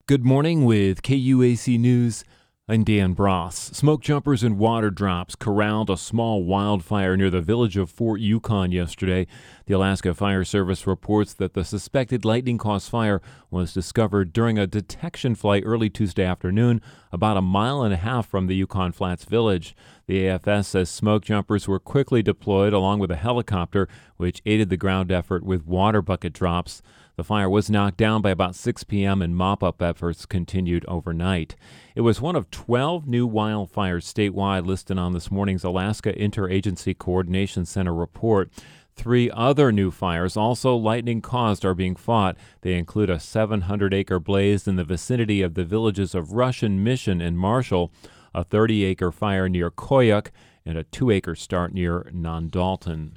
Good morning with KUAC News. I'm Dan Bross. Smoke jumpers and water drops corralled a small wildfire near the village of Fort Yukon yesterday. The Alaska Fire Service reports that the suspected lightning-caused fire was discovered during a detection flight early Tuesday afternoon, about a mile and a half from the Yukon Flats village. The AFS says smoke jumpers were quickly deployed along with a helicopter, which aided the ground effort with water bucket drops. The fire was knocked down by about 6 p.m. and mop-up efforts continued overnight. It was one of 12 new wildfires statewide listed on this morning's Alaska Interagency Coordination Center report. 3 other new fires, also lightning-caused, are being fought. They include a 700-acre blaze in the vicinity of the villages of Russian Mission and Marshall, a 30-acre fire near Koyuk, and a 2-acre start near Non-Dalton.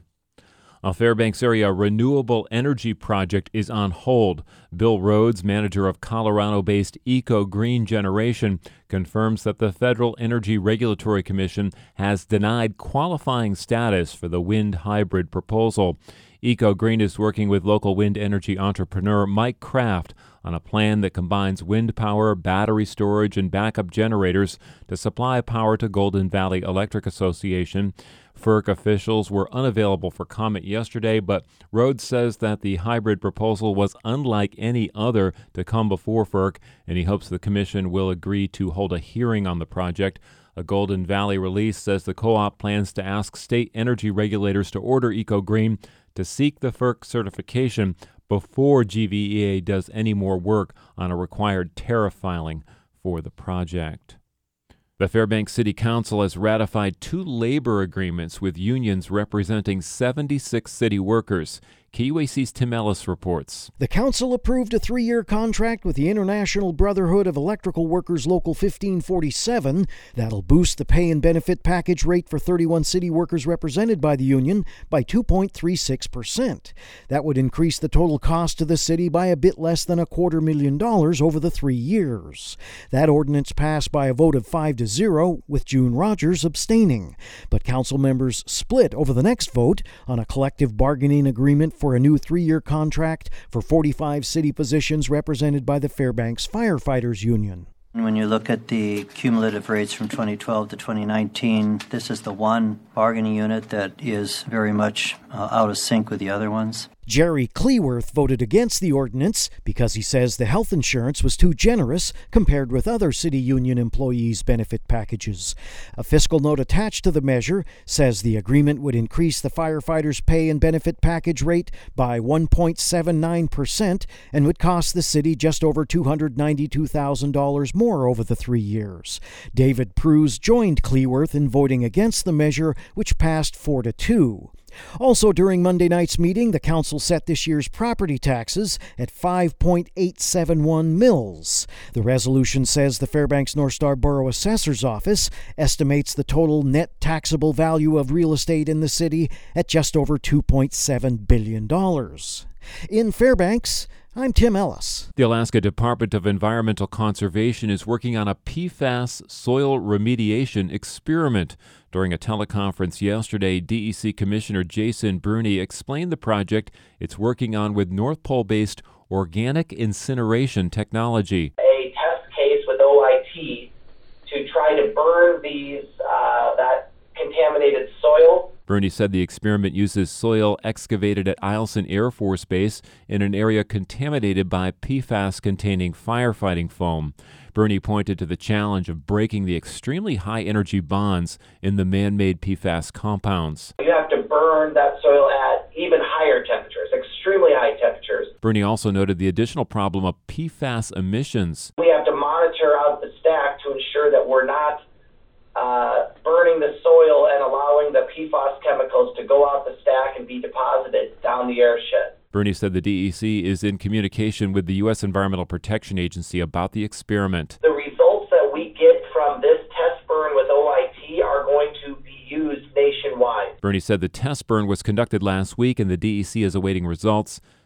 A Fairbanks area renewable energy project is on hold. Bill Rhodes, manager of Colorado-based Eco Green Generation, confirms that the Federal Energy Regulatory Commission has denied qualifying status for the wind hybrid proposal. Eco Green is working with local wind energy entrepreneur Mike Kraft on a plan that combines wind power, battery storage, and backup generators to supply power to Golden Valley Electric Association. FERC officials were unavailable for comment yesterday, but Rhodes says that the hybrid proposal was unlike any other to come before FERC, and he hopes the commission will agree to hold a hearing on the project. A Golden Valley release says the co-op plans to ask state energy regulators to order Eco Green to seek the FERC certification before GVEA does any more work on a required tariff filing for the project. The Fairbanks City Council has ratified 2 labor agreements with unions representing 76 city workers. KUAC's Tim Ellis reports. The council approved a 3-year contract with the International Brotherhood of Electrical Workers Local 1547 that'll boost the pay and benefit package rate for 31 city workers represented by the union by 2.36%. That would increase the total cost to the city by a bit less than $250,000 over the 3 years. That ordinance passed by a vote of 5-0, with June Rogers abstaining. But council members split over the next vote on a collective bargaining agreement for a new 3-year contract for 45 city positions represented by the Fairbanks Firefighters Union. When you look at the cumulative rates from 2012 to 2019, this is the one bargaining unit that is very much out of sync with the other ones. Jerry Cleworth voted against the ordinance because he says the health insurance was too generous compared with other city union employees' benefit packages. A fiscal note attached to the measure says the agreement would increase the firefighters' pay and benefit package rate by 1.79% and would cost the city just over $292,000 more over the 3 years. David Pruse joined Cleworth in voting against the measure, which passed 4-2. Also during Monday night's meeting, the council set this year's property taxes at 5.871 mils. The resolution says the Fairbanks North Star Borough Assessor's Office estimates the total net taxable value of real estate in the city at just over $2.7 billion. In Fairbanks, I'm Tim Ellis. The Alaska Department of Environmental Conservation is working on a PFAS soil remediation experiment. During a teleconference yesterday, DEC Commissioner Jason Bruni explained the project it's working on with North Pole-based organic incineration technology. A test case with OIT to try to burn that contaminated soil. Bruni said the experiment uses soil excavated at Eielson Air Force Base in an area contaminated by PFAS-containing firefighting foam. Bruni pointed to the challenge of breaking the extremely high-energy bonds in the man-made PFAS compounds. You have to burn that soil at even higher temperatures, extremely high temperatures. Bruni also noted the additional problem of PFAS emissions. We have to monitor out the stack to ensure that we're not burning the soil and allowing the PFAS chemicals to go out the stack and be deposited down the airshed. Bruni said the DEC is in communication with the U.S. Environmental Protection Agency about the experiment. The results that we get from this test burn with OIT are going to be used nationwide. Bruni said the test burn was conducted last week and the DEC is awaiting results.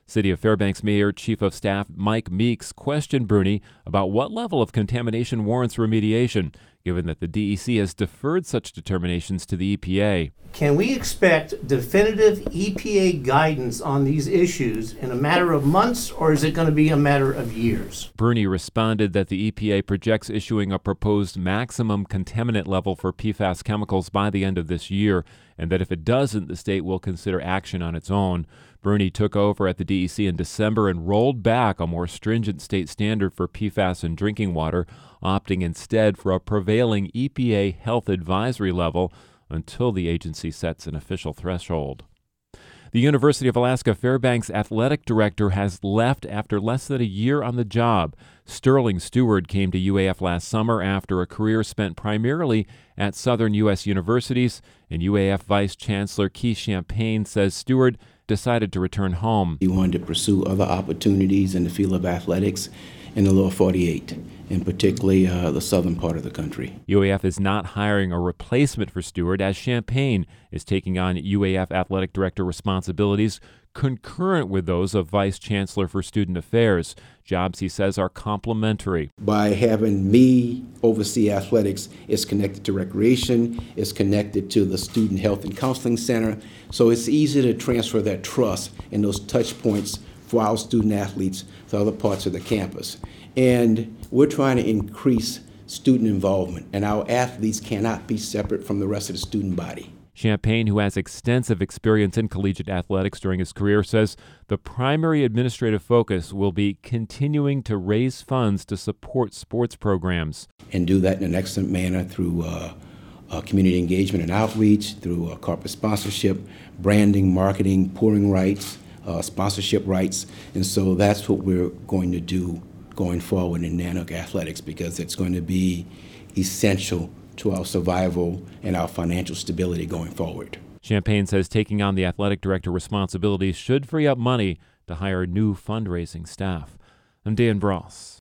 City of Fairbanks Mayor Chief of Staff Mike Meeks questioned Bruni about what level of contamination warrants remediation, given that the DEC has deferred such determinations to the EPA. Can we expect definitive EPA guidance on these issues in a matter of months, or is it going to be a matter of years? Bruni responded that the EPA projects issuing a proposed maximum contaminant level for PFAS chemicals by the end of this year, and that if it doesn't, the state will consider action on its own. Bruni took over at the DEC in December and rolled back a more stringent state standard for PFAS in drinking water, opting instead for a prevailing EPA health advisory level until the agency sets an official threshold. The University of Alaska Fairbanks athletic director has left after less than a year on the job. Sterling Stewart came to UAF last summer after a career spent primarily at Southern U.S. universities, and UAF Vice Chancellor Keith Champagne says Stewart decided to return home. He wanted to pursue other opportunities in the field of athletics in the lower 48, and particularly the southern part of the country. UAF is not hiring a replacement for Stewart, as Champagne is taking on UAF athletic director responsibilities concurrent with those of Vice Chancellor for Student Affairs. Jobs, he says, are complementary. By having me oversee athletics, it's connected to recreation, it's connected to the Student Health and Counseling Center, so it's easy to transfer that trust and those touch points for our student athletes to other parts of the campus. And we're trying to increase student involvement, and our athletes cannot be separate from the rest of the student body. Champagne, who has extensive experience in collegiate athletics during his career, says the primary administrative focus will be continuing to raise funds to support sports programs. And do that in an excellent manner through community engagement and outreach, through corporate sponsorship, branding, marketing, pouring rights, sponsorship rights. And so that's what we're going to do going forward in Nanook Athletics, because it's going to be essential to our survival and our financial stability going forward. Champagne says taking on the athletic director responsibilities should free up money to hire new fundraising staff. I'm Dan Bross.